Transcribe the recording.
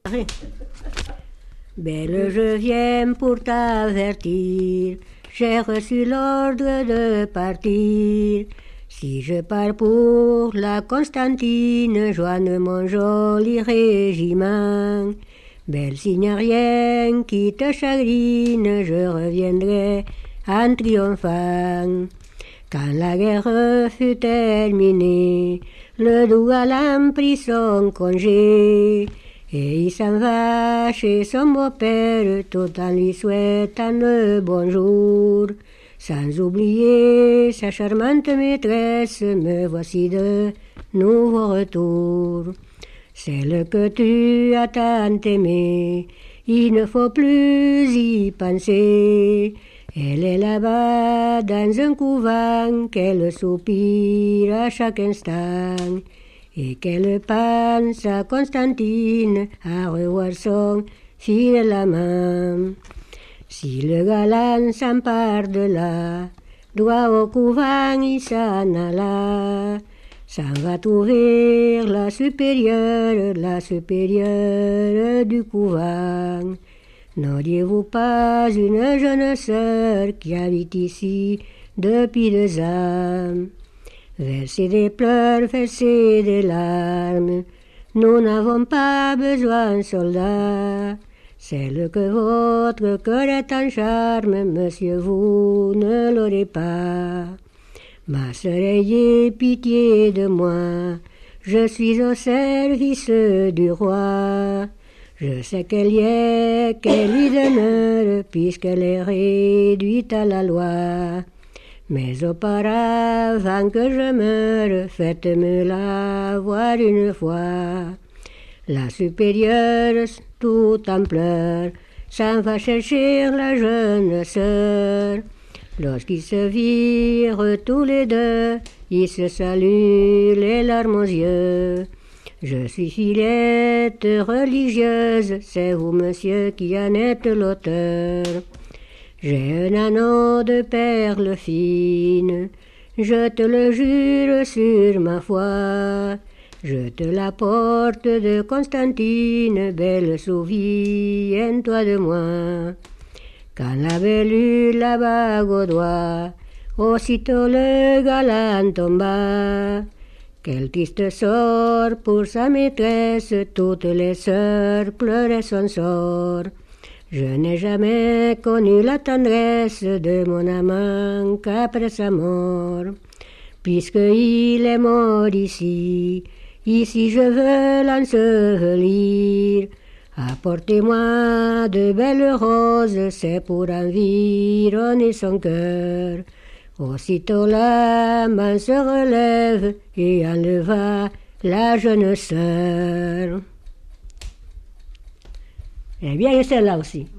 Belle, je viens pour t'avertir, j'ai reçu l'ordre de partir. Si je pars pour la Constantine, joigne mon joli régiment. Belle, s'il n'y a rien qui te chagrine, je reviendrai en triomphant. Quand la guerre fut terminée, le doux galant prit son congé. Et il s'en va chez son beau-père tout en lui souhaitant le bonjour. Sans oublier sa charmante maîtresse, me voici de nouveau retour. Celle que tu as tant aimée, il ne faut plus y penser. Elle est là-bas dans un couvent, qu'elle soupire à chaque instant. Et qu'elle pense à Constantine, à revoir son fidèle amant. Si le galant s'empare de là, doit au couvent il s'en alla. S'en va trouver la supérieure du couvent. N'auriez-vous pas une jeune sœur qui habite ici depuis 2 ans? Versez des pleurs, versez des larmes, nous n'avons pas besoin, soldats. Celle que votre cœur est en charme, monsieur, vous ne l'aurez pas. Ma sœur, ayez pitié de moi, je suis au service du roi. Je sais qu'elle y est, qu'elle y demeure, puisqu'elle est réduite à la loi. Mais auparavant que je meure, faites-me-la voir une fois. La supérieure, tout en pleurs, s'en va chercher la jeune sœur. Lorsqu'ils se virent tous les deux, ils se saluent les larmes aux yeux. Je suis fillette religieuse, c'est vous, monsieur, qui en êtes l'auteur. J'ai un anneau de perles fines, je te le jure sur ma foi. Je te l'apporte de Constantine, belle, souviens-toi de moi. Quand la belle eut la bague au doigt, aussitôt le galant tomba. Quel triste sort pour sa maîtresse, toutes les sœurs pleuraient son sort. Je n'ai jamais connu la tendresse de mon amant qu'après sa mort. Puisqu'il est mort ici je veux l'ensevelir. Apportez-moi de belles roses, c'est pour environner son cœur. Aussitôt l'amant se relève et enleva la jeune sœur. Eh bien, celle-là aussi.